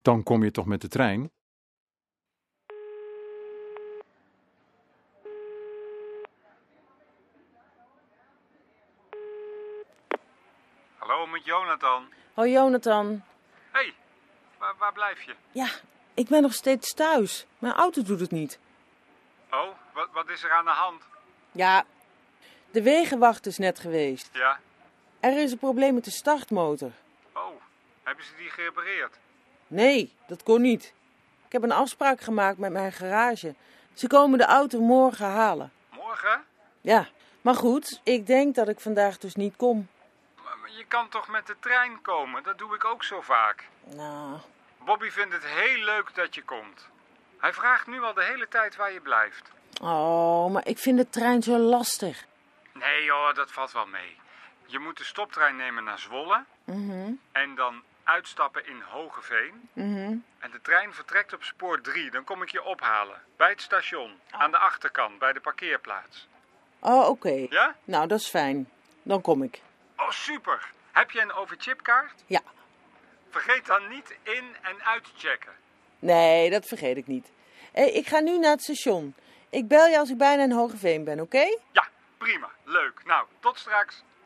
Dan kom je toch met de trein? Hallo, met Jonathan. Hoi Jonathan. Hé, waar blijf je? Ja, ik ben nog steeds thuis. Mijn auto doet het niet. Oh, wat is er aan de hand? Ja, de wegenwacht is net geweest. Ja? Er is een probleem met de startmotor. Oh, hebben ze die gerepareerd? Nee, dat kon niet. Ik heb een afspraak gemaakt met mijn garage. Ze komen de auto morgen halen. Morgen? Ja, maar goed, ik denk dat ik vandaag dus niet kom. Maar je kan toch met de trein komen? Dat doe ik ook zo vaak. Nou, Bobby vindt het heel leuk dat je komt. Hij vraagt nu al de hele tijd waar je blijft. oh, maar ik vind de trein zo lastig. Nee joh, dat valt wel mee. Je moet de stoptrein nemen naar Zwolle. En dan uitstappen in Hogeveen. En de trein vertrekt op spoor 3. Dan kom ik je ophalen. Bij het station. Aan de achterkant, bij de parkeerplaats. Oh, oké. Ja? Nou, dat is fijn. Dan kom ik. Oh, super. Heb je een overchipkaart? Ja. Vergeet dan niet in- en uit te checken. Nee, dat vergeet ik niet. Ik ga nu naar het station. Ik bel je als ik bijna in Hogeveen ben, oké? Ja, prima. Leuk. Nou, tot straks.